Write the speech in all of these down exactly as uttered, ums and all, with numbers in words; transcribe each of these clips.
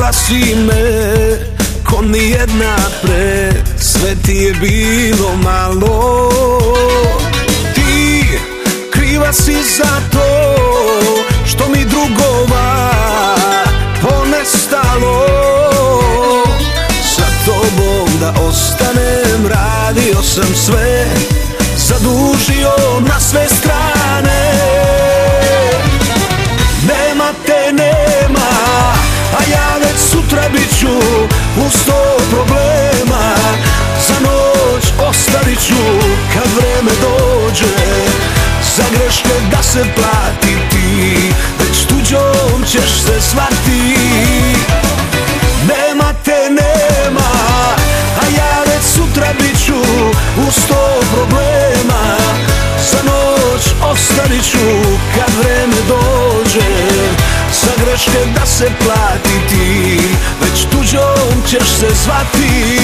Volila si me ko nijedna pre, sve ti je bilo malo. Ti kriva si za to što mi drugova ponestalo. Sa tobom da ostanem, radio sam sve, zadužio na sve strane. Nema te, nema, a ja već sutra bit ću u sto problema. Za noć ostavit ću kad vreme dođe, za greške da se plati ti, već tuđom ćeš se zvati. Nema te, nema, a ja već sutra bit ću u sto problema. Za noć ostavit ću kad vreme dođe, za greške da se plati ti, već tuđom ćeš se zvati.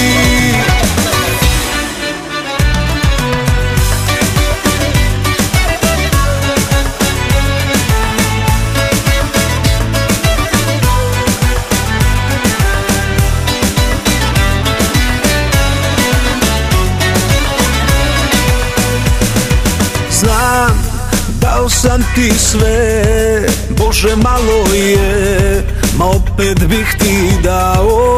Znam, dao sam ti sve, Bože malo je, ma opet bih ti dao.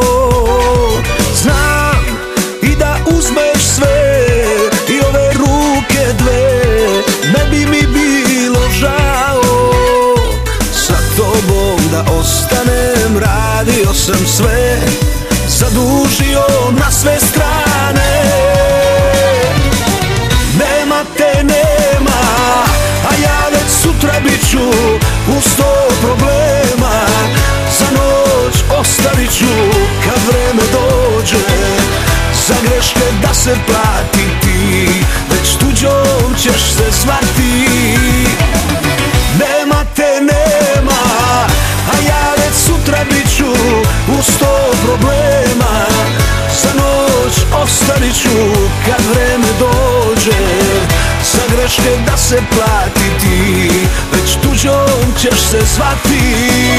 Znam i da uzmeš sve, i ove ruke dve, ne bi mi bilo žao. Sa tobom da ostanem, radio sam sve, zadužio na sve strane. Nema te, nema, a ja već sutra bit ću u sto problema. Za noć ostavit ću kad vreme dođe, za greške da se plati ti, već tuđom ćeš se zvati. Nema te, nema, a ja već sutra bit ću u sto problema. Za noć ostavit ću kad vreme dođe, za greške da se plati ti, već tuđom ćeš se zvati.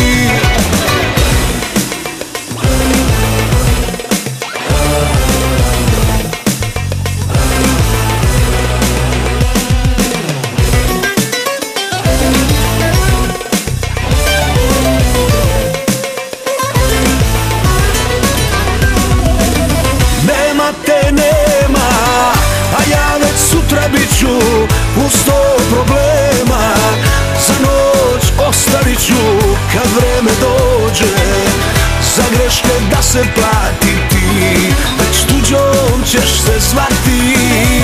Nema te, nema, a ja već sutra bit ću u sto problema. Za noć ostavit ću kad vreme dođe, za greške da se plati ti, već tuđom ćeš se zvati.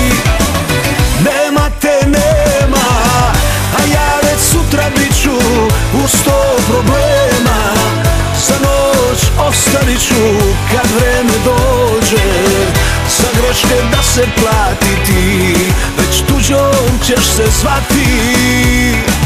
Nema te, nema, a ja već sutra bit ću u sto problema. Za noć ostavit ću kad vreme dođe, za greške da se plati ti, već tuđom ćeš se zvati.